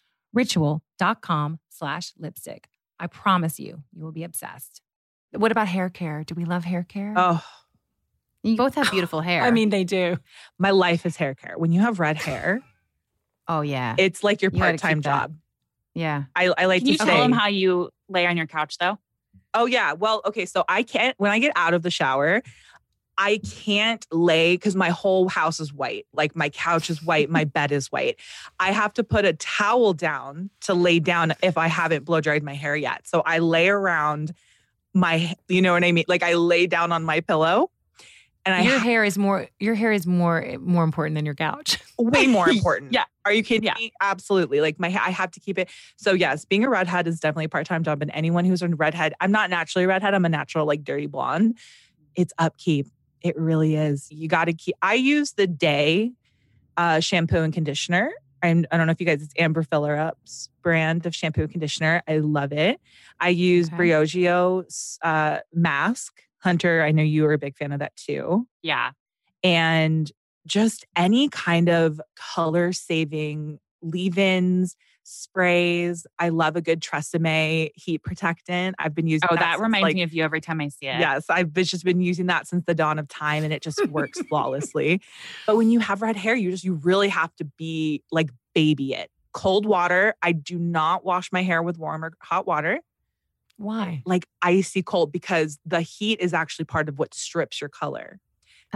ritual.com/lipstick. I promise you will be obsessed. What about hair care? Do we love hair care? Oh, you both have beautiful hair. They do. My life is hair care. When you have red hair, it's like your part-time job. Yeah. I like Can to you tell them how you lay on your couch though? Oh yeah. Well, okay. So when I get out of the shower, I can't lay because my whole house is white. Like my couch is white, my bed is white. I have to put a towel down to lay down if I haven't blow dried my hair yet. So I lay around you know what I mean? Like I lay down on my pillow. And your hair is more important than your couch. Way more important. Yeah. Are you kidding me? Absolutely. Like I have to keep it. So yes, being a redhead is definitely a part-time job. And anyone who's a redhead, I'm not naturally a redhead. I'm a natural like dirty blonde. It's upkeep. It really is. You got to keep. I use the Day shampoo and conditioner. I don't know if you guys, it's Amber Filler Up's brand of shampoo and conditioner. I love it. I use Briogio's mask. Hunter, I know you were a big fan of that too. Yeah. And just any kind of color saving leave-ins, sprays. I love a good Tresemme heat protectant. I've been using that reminds me of you every time I see it. Yes, I've just been using that since the dawn of time and it just works flawlessly. But when you have red hair, you really have to be like baby it. Cold water. I do not wash my hair with warm or hot water. Why? Like icy cold, because the heat is actually part of what strips your color. Oh, that's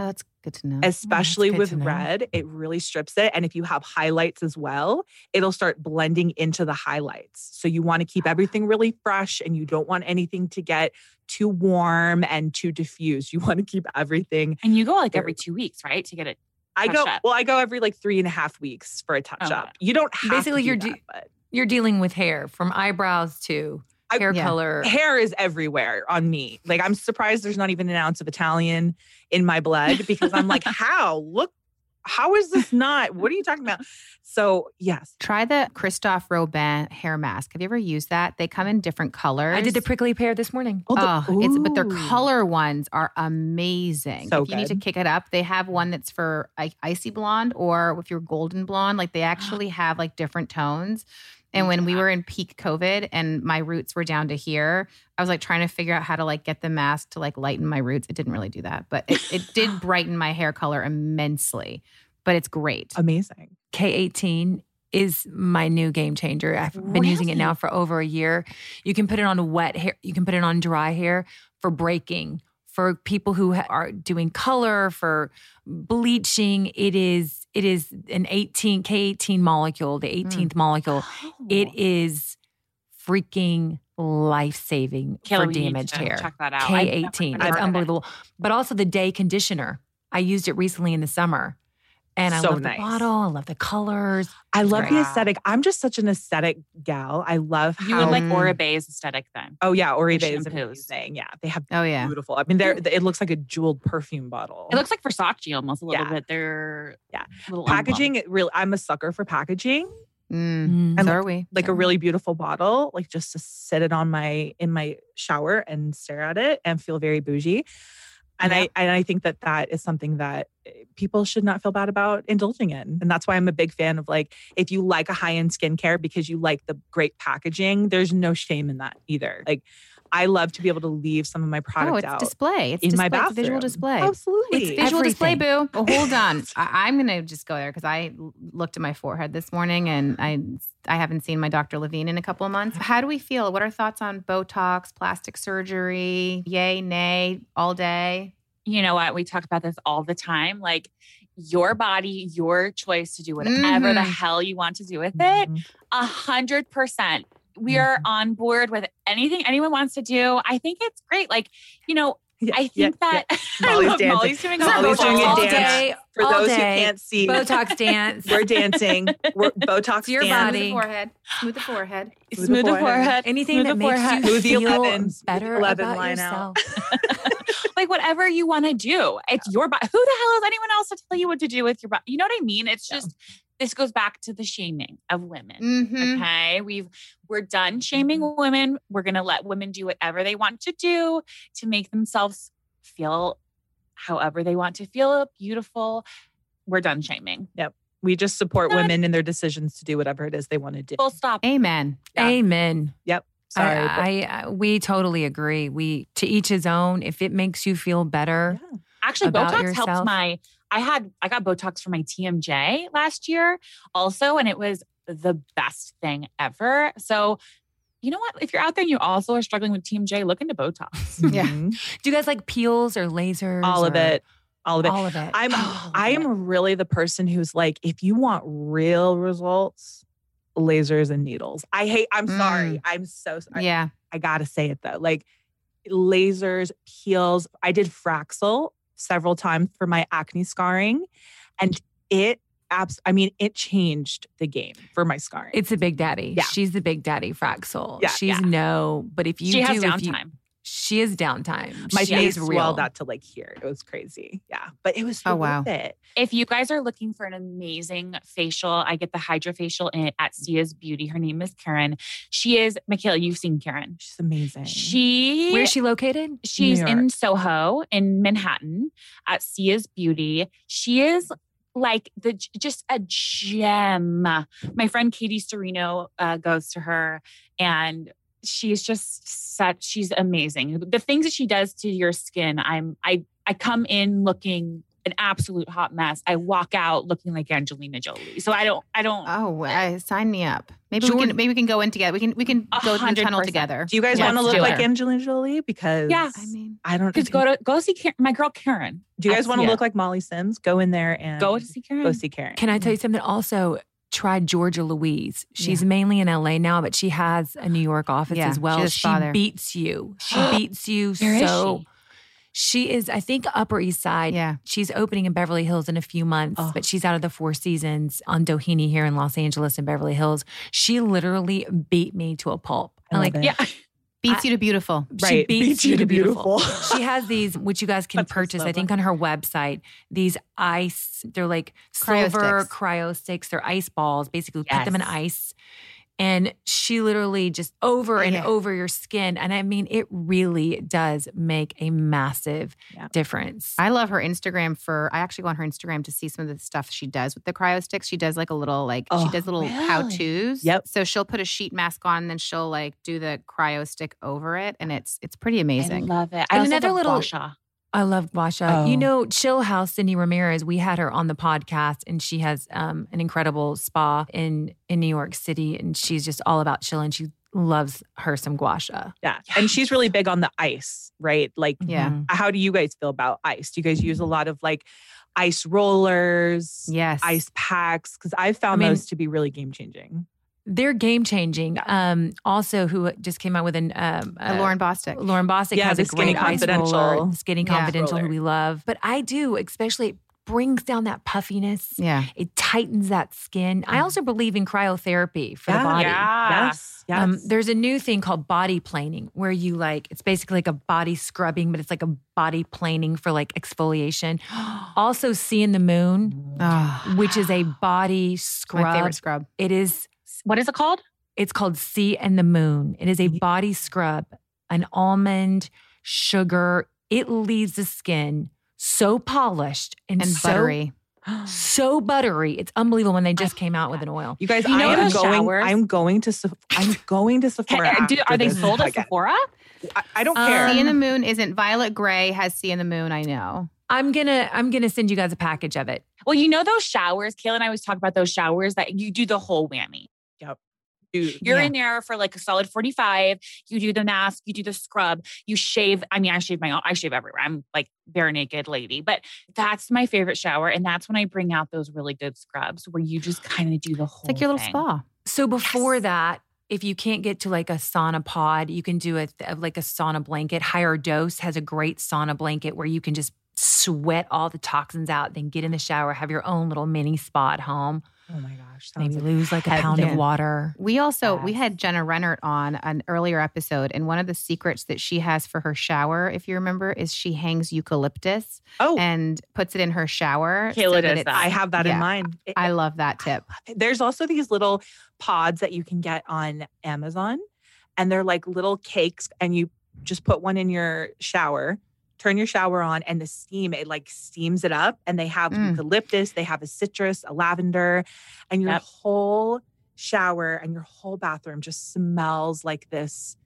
Good to know. especially good with to know. red. It really strips it. And if you have highlights as well, it'll start blending into the highlights. So you want to keep everything really fresh and you don't want anything to get too warm and too diffused. You want to keep everything. And you go like every 2 weeks, right? To get it. I touched up. go every like 3.5 weeks for a touch up. Okay. You don't have Basically, to you're do that, but You're dealing with hair, from eyebrows to hair yeah. color. hair is everywhere on me. Like, I'm surprised there's not even an ounce of Italian in my blood because I'm like, how is this not? What are you talking about? So yes. Try the Christophe Robin hair mask. Have you ever used that? They come in different colors. I did the prickly pear this morning. But their Ooh. color ones are amazing. So if you need to good. kick it up, they have one that's for like icy blonde or if you're golden blonde. Like they actually have like different tones. And when we were in peak COVID and my roots were down to here, I was like trying to figure out how to like get the mask to like lighten my roots. It didn't really do that, but it did brighten my hair color immensely. But it's great. Amazing. K18 is my new game changer. I've been using it now for over a year. You can put it on wet hair. You can put it on dry hair for breaking. For people who are doing color, for bleaching, it is an K18 molecule, the 18th molecule. It is freaking life-saving Kayla, for we need damaged to hair. check that out. I've never K18. heard It's of it. unbelievable. But also the day conditioner. I used it recently in the summer. And I So love nice. the bottle. I love the colors. I love Great. the aesthetic. I'm just such an aesthetic gal. I love how. You would like Oribe's aesthetic then. Oh yeah, Oribe The is shampoos. amazing. Yeah, they have Oh, yeah. beautiful. I mean, it looks like a jeweled perfume bottle. It looks like Versace almost a little Yeah. bit. They're Yeah. a little packaging. It really, I'm a sucker for packaging. So And are we. Like a really beautiful bottle, like just to sit it on in my shower and stare at it and feel very bougie. And I think that is something that people should not feel bad about indulging in. And that's why I'm a big fan of like, if you like a high-end skincare because you like the great packaging, there's no shame in that either. Like, I love to be able to leave some of my product it's out display. It's in display. my bathroom. It's visual display. Absolutely. It's visual display, Everything. boo. Well, hold on. I'm going to just go there because I looked at my forehead this morning and I haven't seen my Dr. Levine in a couple of months. How do we feel? What are thoughts on Botox, plastic surgery? Yay, nay, all day? You know what? We talk about this all the time. Like your body, your choice to do whatever the hell you want to do with it. 100%. We are on board with anything anyone wants to do. I think it's great. Like, I think that Molly's dancing. Molly's doing Molly's doing a all dance. day, For all those who day. can't see, Botox dance. we're dancing. We're Botox Your dance. body. Smooth the forehead. Smooth the forehead. Anything that Smooth the makes forehead. you Smooth the feel 11, better 11 about line yourself. Like whatever you want to do. It's your body. Who the hell is anyone else to tell you what to do with your body? You know what I mean? It's just, this goes back to the shaming of women. Okay. We're done shaming women. We're going to let women do whatever they want to do to make themselves feel however they want to feel, beautiful. We're done shaming. Yep. We just support women in their decisions to do whatever it is they want to do. Full stop. Amen. Yeah. Amen. Yep. Sorry. We totally agree. We, to each his own. If it makes you feel better, Actually, about Botox yourself. helped I got Botox for my TMJ last year also, and it was the best thing ever. So, you know what? If you're out there and you also are struggling with TMJ, look into Botox. Mhm. do you guys like peels or lasers? All of or- it. All of it. All of it. I am really the person who's like, if you want real results, lasers and needles. I'm sorry. I'm so sorry. Yeah. I gotta say it though. Like lasers, peels. I did Fraxel several times for my acne scarring. And it changed the game for my scarring. It's a big daddy. Yeah. She's the big daddy Fraxel. Yeah, She's but if you She has do, if you- downtime. she is downtime. my She face is real. swelled out to like here. It was crazy. Yeah. But it was so Oh, wow. worth it. If you guys are looking for an amazing facial, I get the Hydrofacial at Sia's Beauty. Her name is Karen. She is, Michaela, you've seen Karen. She's amazing. Where's she located? She's New in York. Soho in Manhattan at Sia's Beauty. She is like just a gem. My friend Katie Serino goes to her and she's just she's amazing. The things that she does to your skin, I come in looking an absolute hot mess, I walk out looking like Angelina Jolie. So I don't. Oh, sign me up. Maybe we can go in together. We can go through the tunnel 100%. together. Do you guys want to look do like it. Angelina Jolie? Because I don't. Just go see my girl Karen. Do you guys want to look like Molly Sims? Go in there and go to see Karen. Go see Karen. Can I tell you something? Also, try Georgia Louise. She's mainly in LA now, but she has a New York office as well. She beats you. She beats you. Where is she? She is, I think, Upper East Side. Yeah. She's opening in Beverly Hills in a few months, but she's out of the Four Seasons on Doheny here in Los Angeles and Beverly Hills. She literally beat me to a pulp. Beats you to beautiful. She beats you to beautiful. beautiful. She has these, which you guys can purchase, I think, on her website. These ice, they're like silver cryo sticks. They're ice balls. Basically, put them in ice. And she literally just over and over your skin. And I mean, it really does make a massive difference. I love her Instagram I actually go on her Instagram to see some of the stuff she does with the cryo sticks. She does like a little, she does little how-tos. Yep. So she'll put a sheet mask on and then she'll like do the cryo stick over it. And it's pretty amazing. I love it. And another little, I love gua sha. You know, Chill House, Cindy Ramirez, we had her on the podcast and she has an incredible spa in New York City and she's just all about chill and she loves her some gua sha. Yeah. And she's really big on the ice, right? Like, how do you guys feel about ice? Do you guys use a lot of like ice rollers? Yes. Ice packs? Because I've found those to be really game changing. They're game changing. Also, who just came out with Lauren Bostic. Lauren Bostic has a great ice roller, Skinny Confidential, who we love. But I do, especially it brings down that puffiness. Yeah. It tightens that skin. I also believe in cryotherapy for the body. Yeah. Yes. There's a new thing called body planing where you it's basically like a body scrubbing, but it's like a body planing for like exfoliation. Also, See in the Moon, which is a body scrub. My favorite scrub. It is. What is it called? It's called See in the Moon. It is a body scrub, an almond, sugar. It leaves the skin so polished and buttery. So buttery. It's unbelievable when they just came out with an oil. You guys, I'm going to Sephora. Are they sold at Sephora? I don't care. See in the Moon isn't. Violet Gray has See in the Moon, I know. I'm gonna send you guys a package of it. Well, you know those showers, Kayla and I always talk about those showers that you do the whole whammy. Yep. You're in there for like a solid 45. You do the mask, you do the scrub, you shave. I mean, I shave everywhere. I'm like bare naked lady, but that's my favorite shower. And that's when I bring out those really good scrubs where you just kind of do the whole It's like your little thing. spa. So before that, if you can't get to like a sauna pod, you can do like a sauna blanket. Higher Dose has a great sauna blanket where you can just sweat all the toxins out, then get in the shower, have your own little mini spa at home. Oh my gosh. Maybe lose like a pound of water. We had Jenna Rennert on an earlier episode, and one of the secrets that she has for her shower, if you remember, is she hangs eucalyptus and puts it in her shower. Kayla does that. I have that in mind. I love that tip. There's also these little pods that you can get on Amazon, and they're like little cakes, and you just put one in your shower, turn your shower on, and the steam, it like steams it up. And they have eucalyptus, they have a citrus, a lavender, and your whole shower and your whole bathroom just smells like this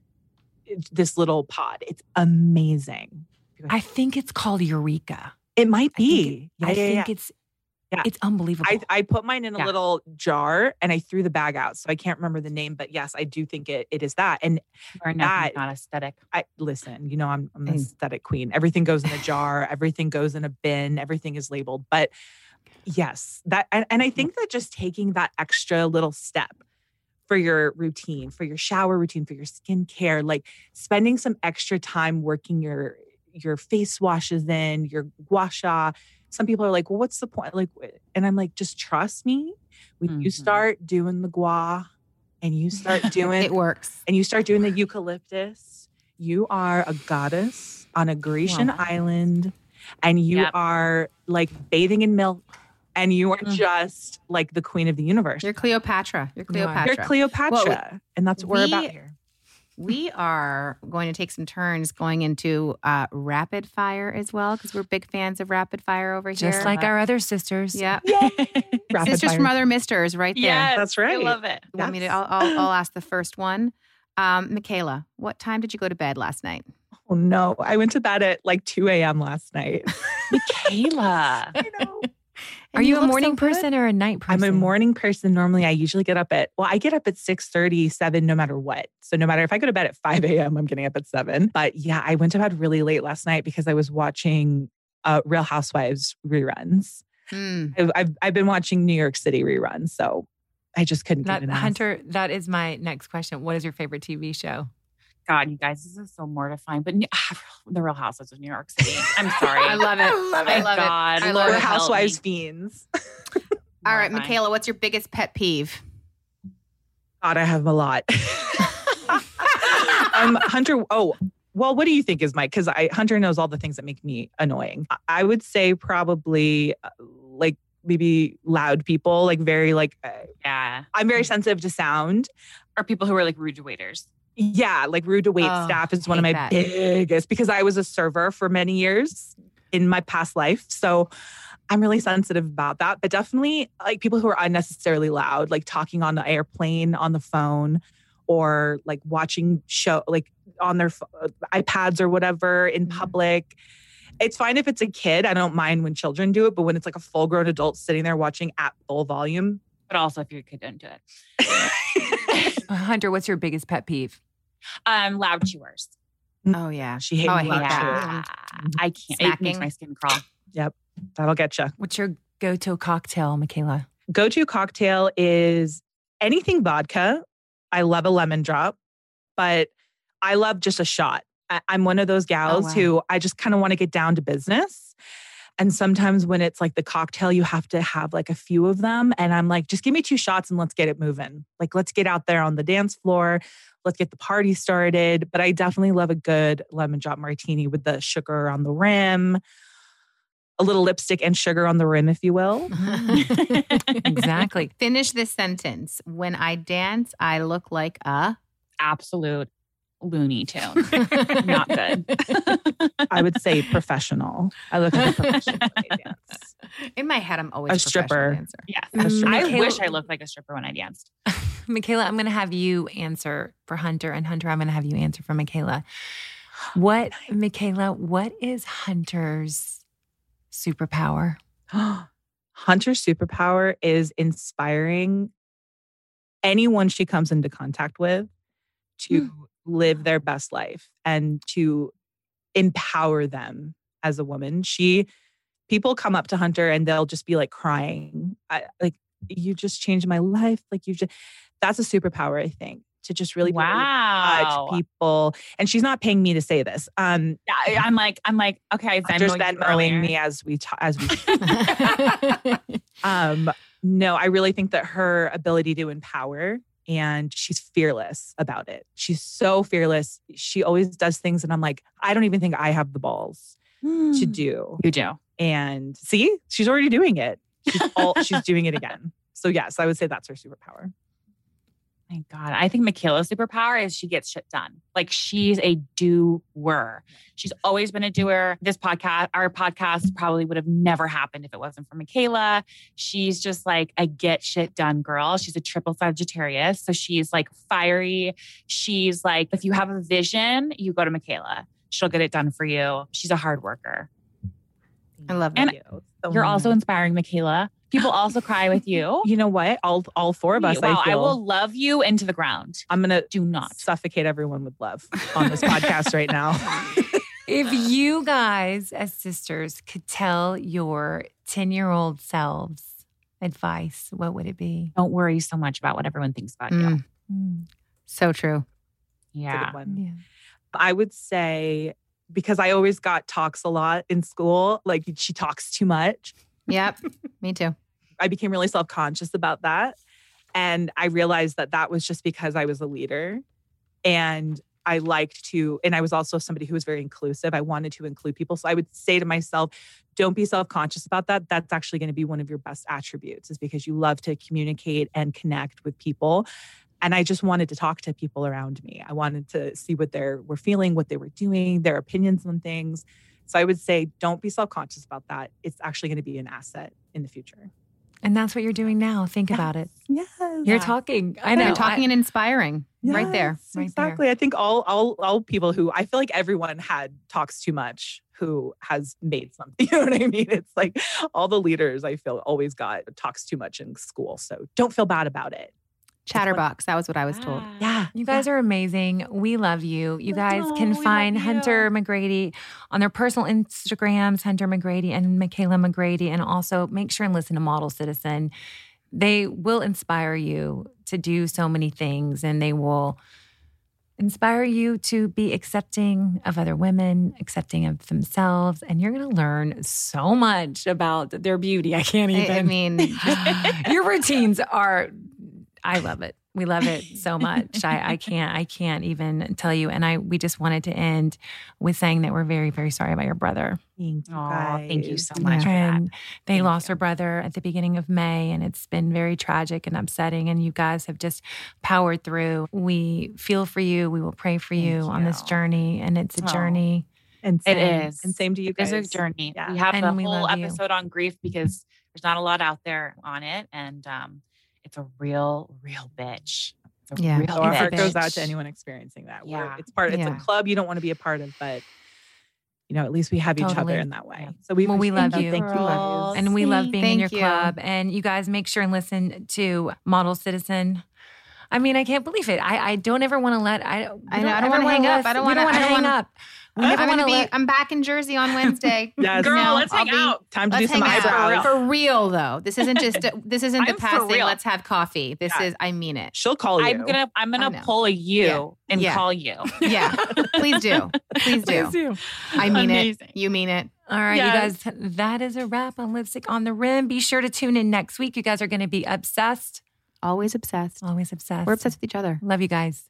little pod. It's amazing. I think it's called Eureka. It might be. I think it's unbelievable. I put mine in a little jar and I threw the bag out. So I can't remember the name, but yes, I do think it is that. And that not aesthetic. Listen, I'm an aesthetic queen. Everything goes in a jar. Everything goes in a bin. Everything is labeled. But yes, that, and I think that just taking that extra little step for your routine, for your shower routine, for your skincare, like spending some extra time working your face washes in, your gua sha. Some people are like, well, what's the point? Like, and I'm like, just trust me. When you start doing the gua and you start doing it works, and you start doing the eucalyptus, you are a goddess on a Grecian island, and you are like bathing in milk, and you are just like the queen of the universe. You're Cleopatra. You're Cleopatra. Well, and that's what we're about here. We are going to take some turns going into rapid fire as well, because we're big fans of rapid fire over here. Just like our other sisters. Yeah. fire. Sisters from other misters right there. Yes, that's right. I love it. I'll ask the first one. Michaela, what time did you go to bed last night? Oh no, I went to bed at like 2 a.m. last night. Michaela. I know. Are you a morning person or a night person? I'm a morning person. Normally, I usually get up at 6:30, 7, no matter what. So no matter if I go to bed at 5 a.m., I'm getting up at 7. But yeah, I went to bed really late last night because I was watching Real Housewives reruns. I've been watching New York City reruns, so I just couldn't get enough. Hunter, that is my next question. What is your favorite TV show? God, you guys, this is so mortifying. But the Real Housewives of New York City. I'm sorry. I love it. I love God, it. I Lord We're love it. help Housewives me. fiends. All right, Mortifying. Michaela, what's your biggest pet peeve? God, I have a lot. Hunter. Oh, well, what do you think is Mike? Because Hunter knows all the things that make me annoying. I would say probably like maybe loud people, like very like. Yeah. I'm very sensitive to sound. Or people who are like rude to waiters. Yeah, like rude to wait staff is one of my biggest, because I was a server for many years in my past life. So I'm really sensitive about that. But definitely like people who are unnecessarily loud, like talking on the airplane, on the phone, or like watching show, like on their iPads or whatever in public. It's fine if it's a kid. I don't mind when children do it. But when it's like a full grown adult sitting there watching at full volume. But also if your kid don't do it. Hunter, what's your biggest pet peeve? Loud chewers. Oh, yeah. She hates I me. hate Yeah. that. I can't. It makes Snacking. my skin crawl. Yep. That'll get you. What's your go-to cocktail, Michaela? Go-to cocktail is anything vodka. I love a lemon drop, but I love just a shot. I'm one of those gals who I just kind of want to get down to business. And sometimes when it's like the cocktail, you have to have like a few of them. And I'm like, just give me 2 shots and let's get it moving. Like, let's get out there on the dance floor. Let's get the party started. But I definitely love a good lemon drop martini with the sugar on the rim, a little lipstick and sugar on the rim, if you will. Exactly. Finish this sentence. When I dance, I look like a Absolute Looney Tune. Not good. I would say professional. I look like a professional when I dance. In my head, I'm always A stripper. Dancer. Yes. Mm, I Michaela- wish I looked like a stripper when I danced. Michaela, I'm going to have you answer for Hunter, and Hunter, I'm going to have you answer for Michaela. Michaela, what is Hunter's superpower? Hunter's superpower is inspiring anyone she comes into contact with to live their best life and to empower them as a woman. People come up to Hunter and they'll just be like crying. You just changed my life. That's a superpower, I think, to just really Wow. touch people. And she's not paying me to say this. Yeah, I'm like, okay, Hunter's Venmoing me as we no, I really think that her ability to empower, and she's fearless about it. She's so fearless. She always does things and I'm like, I don't even think I have the balls to do. You do. And see, she's already doing it. She's doing it again. So yes, I would say that's her superpower. My God. I think Michaela's superpower is she gets shit done. Like she's a doer. She's always been a doer. Our podcast probably would have never happened if it wasn't for Michaela. She's just like a get shit done girl. She's a triple Sagittarius. So she's like fiery. She's like, if you have a vision, you go to Michaela. She'll get it done for you. She's a hard worker. I love And that. you're also inspiring, Michaela. People also cry with you. You know what? All 4 of us, Wow, I I feel. will love you into the ground. I'm going to Do not. suffocate everyone with love on this podcast right now. If you guys as sisters could tell your 10-year-old selves advice, what would it be? Don't worry so much about what everyone thinks about you. So true. It's a Yeah. good one. Yeah. I would say, because I always got talks a lot in school, like she talks too much. Yep. Me too. I became really self-conscious about that. And I realized that was just because I was a leader and I liked to, and I was also somebody who was very inclusive. I wanted to include people. So I would say to myself, don't be self-conscious about that. That's actually going to be one of your best attributes, is because you love to communicate and connect with people. And I just wanted to talk to people around me. I wanted to see what they were feeling, what they were doing, their opinions on things. So I would say, don't be self-conscious about that. It's actually going to be an asset in the future. And that's what you're doing now. Think about it. Yes. You're talking. I know. You're talking and inspiring right there. Yes, exactly. I think all people who, I feel like everyone talks too much who has made something. You know what I mean? It's like all the leaders I feel always talks too much in school. So don't feel bad about it. Chatterbox. That was what I was told. Yeah. You guys are amazing. We love you. You guys can find Hunter McGrady on their personal Instagrams, Hunter McGrady and Michaela McGrady. And also make sure and listen to Model Citizen. They will inspire you to do so many things, and they will inspire you to be accepting of other women, accepting of themselves. And you're going to learn so much about their beauty. I can't even. I mean, your routines are, I love it. We love it so much. I can't even tell you. And we just wanted to end with saying that we're very, very sorry about your brother. Thank you so much for And that. they lost her brother at the beginning of May, and it's been very tragic and upsetting. And you guys have just powered through. We feel for you. We will pray for you on this journey. And it's a journey. And it is. And same to you guys. It's a journey. Yeah. We have And the we whole love you. episode on grief because there's not a lot out there on it. And it's a real bitch. It's a real So our heart bitch. goes out to anyone experiencing that. Yeah. It's a club you don't want to be a part of, but at least we have each Totally. other in that way. Yeah. So we love you. Thank you, guys. And we love being in your Thank you. club. And you guys make sure and listen to Model Citizen. I mean, I can't believe it. I don't ever want to let. I don't wanna hang up. I don't wanna- want to I don't hang wanna- up. We never want to let. I'm back in Jersey on Wednesday. Yes. Girl, No, let's I'll hang be- out. Time to do Let's some hang out. eyebrows. For real though. This isn't the I'm past for thing. real. Let's have coffee. This Yeah. is, I mean it. She'll call you. I'm gonna know. pull a you and Yeah. call you. Yeah. Please do. Please do. I mean Amazing. it. You mean it. All right, Yes. you guys, that is a wrap on Lipstick on the Rim. Be sure to tune in next week. You guys are going to be obsessed. Always obsessed. Always obsessed. We're obsessed with each other. Love you guys.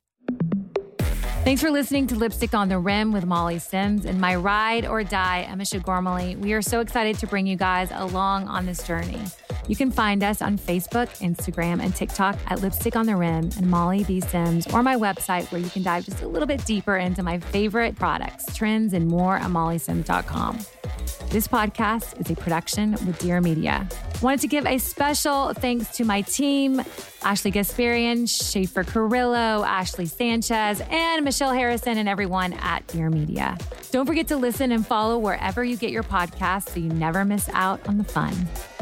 Thanks for listening to Lipstick on the Rim with Molly Sims and my ride or die, Emma Shagormally. We are so excited to bring you guys along on this journey. You can find us on Facebook, Instagram, and TikTok at Lipstick on the Rim and Molly B. Sims, or my website where you can dive just a little bit deeper into my favorite products, trends, and more at mollysims.com. This podcast is a production with Dear Media. Wanted to give a special thanks to my team, Ashley Gasparian, Schaefer Carrillo, Ashley Sanchez, and Michelle Harrison, and everyone at Dear Media. Don't forget to listen and follow wherever you get your podcasts so you never miss out on the fun.